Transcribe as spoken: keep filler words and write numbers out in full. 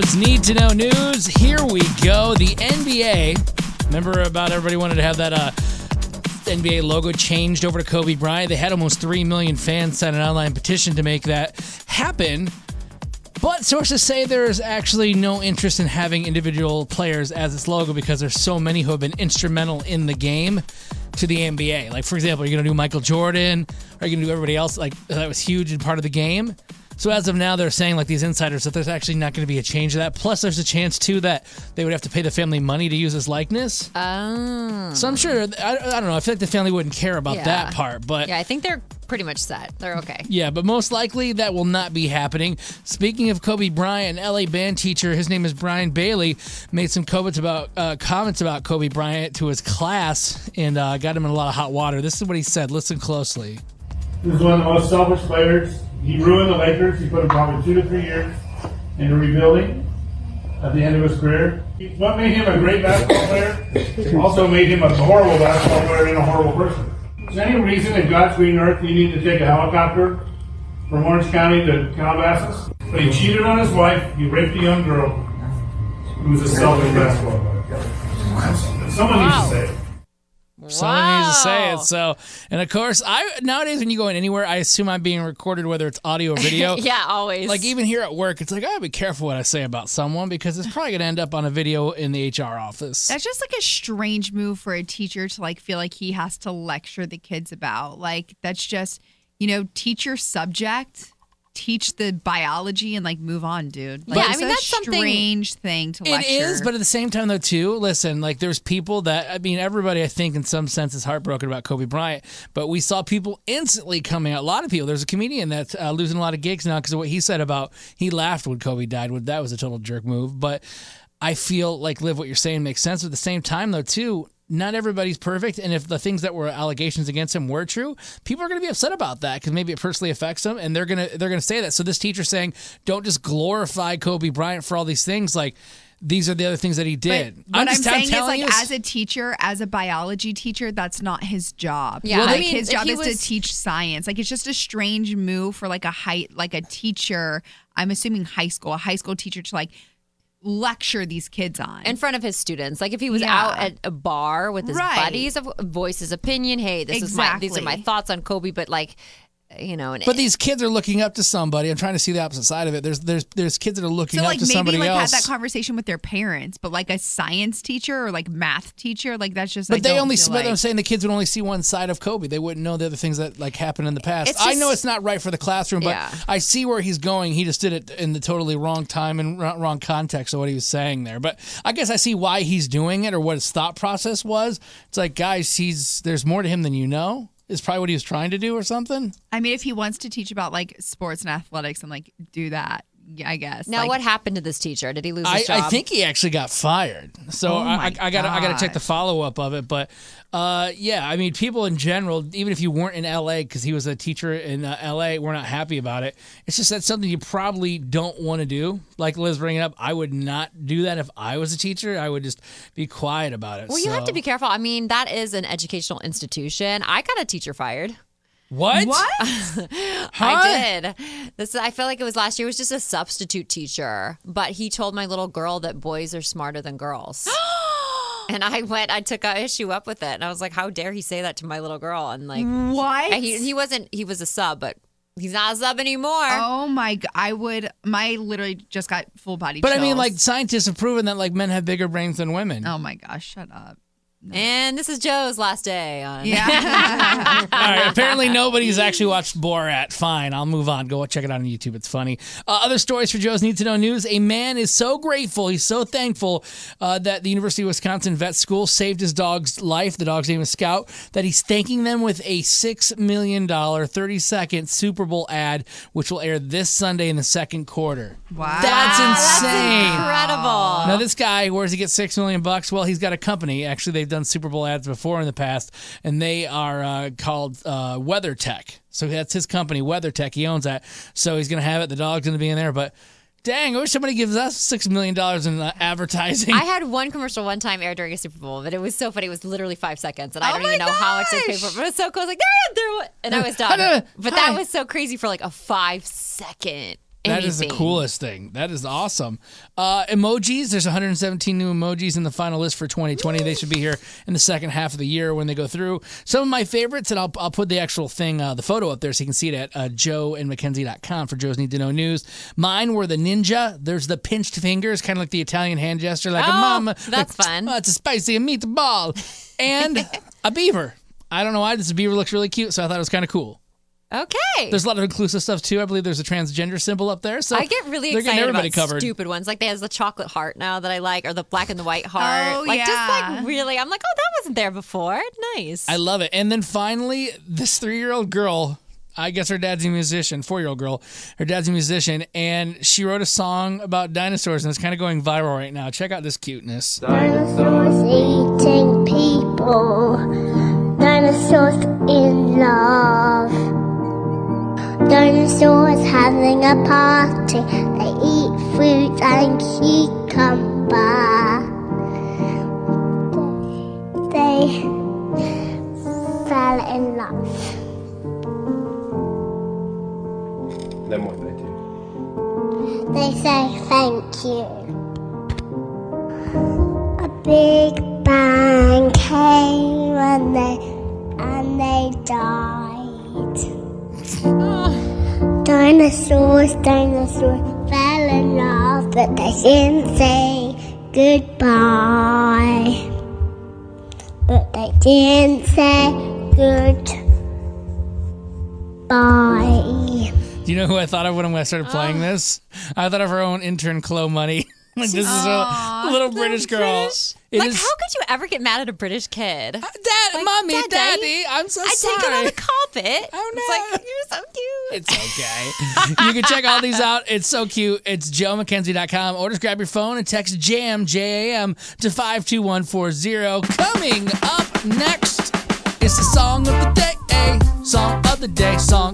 Joe's Need to Know News. Here we go. The N B A. Remember about everybody wanted to have that uh, N B A logo changed over to Kobe Bryant? They had almost three million fans sign an online petition to make that happen. But sources say there is actually no interest in having individual players as its logo because there's so many who have been instrumental in the game to the N B A. Like, for example, you're going to do Michael Jordan, or you're going to do everybody else like that was huge and part of the game. So as of now, they're saying, like these insiders, that there's actually not going to be a change to that. Plus, there's a chance, too, that they would have to pay the family money to use his likeness. Oh. So I'm sure, I, I don't know, I feel like the family wouldn't care about Yeah. that part. But Yeah, I think they're pretty much set. They're okay. Yeah, but most likely that will not be happening. Speaking of Kobe Bryant, an L A band teacher, his name is Brian Bailey, made some comments about, uh, comments about Kobe Bryant to his class and uh, got him in a lot of hot water. This is what he said. Listen closely. He was one of the most selfish players. He ruined the Lakers. He put them probably two to three years into rebuilding at the end of his career. What made him a great basketball player also made him a horrible basketball player and a horrible person. Is there any reason in God's green earth you need to take a helicopter from Orange County to Calabasas? But he cheated on his wife. He raped a young girl who was a selfish basketball player. Someone Wow. needs to say it. Someone needs to say it. So, and of course, I nowadays when you go in anywhere, I assume I'm being recorded, whether it's audio or video. Yeah, always. Like even here at work, it's like I gotta be careful what I say about someone because it's probably gonna end up on a video in the H R office. That's just like a strange move for a teacher to like feel like he has to lecture the kids about. Like that's just, you know, teach your subject, teach the biology, and like move on, dude. Like, Yeah, I it's mean, a that's something- strange thing to It lecture. is, but at the same time, though, too, listen, like, there's people that, I mean, everybody, I think, in some sense, is heartbroken about Kobe Bryant, but we saw people instantly coming out. A lot of people. There's a comedian that's uh, losing a lot of gigs now because of what he said about, he laughed when Kobe died. That was a total jerk move, but I feel like, Liv, what you're saying makes sense. At the same time, though, too, not everybody's perfect, and if the things that were allegations against him were true, people are going to be upset about that because maybe it personally affects them, and they're going to they're going to say that. So this teacher saying, don't just glorify Kobe Bryant for all these things. Like these are the other things that he did. But what I'm, just saying is, telling like, you- as a teacher, as a biology teacher, that's not his job. Yeah, like I mean, his job he is was- to teach science. Like, it's just a strange move for like a high, like a teacher. I'm assuming high school, a high school teacher to like lecture these kids on. in front of his students. Like if he was Yeah. out at a bar with his Right. buddies, of- voice his opinion. Hey, this is my these are my Exactly. thoughts on Kobe, but like, you know, and But these kids are looking up to somebody. I'm trying to see the opposite side of it. There's there's there's kids that are looking So up like to maybe somebody like else. had that conversation with their parents, but like a science teacher or like math teacher, like that's just. I But they don't only, feel but I'm like- saying the kids would only see one side of Kobe. They wouldn't know the other things that like happened in the past. It's I just- know it's not right for the classroom, but Yeah. I see where he's going. He just did it in the totally wrong time and wrong wrong context of what he was saying there. But I guess I see why he's doing it or what his thought process was. It's like, guys, he's there's more to him than you know. Is probably what he was trying to do or something. I mean, if he wants to teach about like sports and athletics and like do that, yeah, I guess. now Like, what happened to this teacher? Did he lose I, his job? I think he actually got fired. So Oh I, my I, I got I got to check the gosh. follow up of it. But uh, yeah, I mean, people in general, even if you weren't in L A because he was a teacher in uh, L A, we're not happy about it. It's just that's something you probably don't want to do. Like Liz bringing up, I would not do that if I was a teacher. I would just be quiet about it. Well, you have So- to be careful. I mean, that is an educational institution. I got a teacher fired. What? What? Huh? I did. This I feel like it was last year. It was just a substitute teacher, but he told my little girl that boys are smarter than girls. And I went, I took a issue up with it, and I was like, "How dare he say that to my little girl?" And like, What? he he wasn't. He was a sub, but he's not a sub anymore. Oh my god! I would. My literally just got full body. But I mean, chills. like scientists have proven that like men have bigger brains than women. Oh my gosh! Shut up. And this is Joe's last day on. Yeah. All right. Apparently, nobody's actually watched Borat. Fine, I'll move on. Go check it out on YouTube. It's funny. Uh, other stories for Joe's Need to Know News. A man is so grateful. He's so thankful uh, that the University of Wisconsin Vet School saved his dog's life. The dog's name is Scout. That he's thanking them with a six million dollars, thirty second Super Bowl ad, which will air this Sunday in the second quarter. Wow. That's Wow, insane. That's incredible. Now this guy, where does he get six million bucks? Well, he's got a company. Actually, they've done Super Bowl ads before in the past, and they are uh, called uh, WeatherTech. So that's his company, WeatherTech. He owns that. So he's gonna have it. The dog's gonna be in there. But dang, I wish somebody gives us six million dollars in uh, advertising. I had one commercial one time air during a Super Bowl, but it was so funny. It was literally five seconds, and I Oh don't my even know how much they paid for it. gosh! But it was so cool. I was like, there, there, and I was done. But that was so crazy for like a five second That is the anything. coolest thing. That is awesome. Uh, emojis, there's one hundred seventeen new emojis in the final list for twenty twenty. They should be here in the second half of the year when they go through. Some of my favorites, and I'll, I'll put the actual thing, uh, the photo up there so you can see it at uh, joe and mackenzie dot com for Joe's Need to Know News. Mine were the ninja. There's the pinched fingers, kind of like the Italian hand gesture, like Oh, a mama. that's like, fun. Oh, it's a spicy meatball. And a beaver. I don't know why. This beaver looks really cute, so I thought it was kind of cool. Okay. There's a lot of inclusive stuff, too. I believe there's a transgender symbol up there. So I get really they're getting excited everybody about covered. stupid ones. Like there's the chocolate heart now that I like, or the black and the white heart. Oh, like yeah. just like really, I'm like, oh, that wasn't there before. Nice. I love it. And then finally, this three-year-old girl, I guess her dad's a musician, four-year-old girl, her dad's a musician, and she wrote a song about dinosaurs, and it's kind of going viral right now. Check out this cuteness. Dinosaurs eating people. Dinosaurs in love. Dinosaurs having a party. They eat fruit and cucumber. They fell in love. Then what they do? They say thank you. A big bang came and they and they died. Dinosaurs, dinosaurs fell in love, but they didn't say goodbye. But they didn't say goodbye. Do you know who I thought of when I started playing this? I thought of our own intern, Chloe Money. Like, this is a little British girl. British. It like, is- how could you ever get mad at a British kid? Uh, Dad, Like, mommy, Daddy, daddy, I'm so I sorry. take it on the carpet. Oh, no. It's like, you're so cute. It's okay. You can check all these out. It's so cute. It's joe mackenzie dot com. Or just grab your phone and text JAM, J A M, to five two one four zero. Coming up next is the song of the day. Song of the day. Song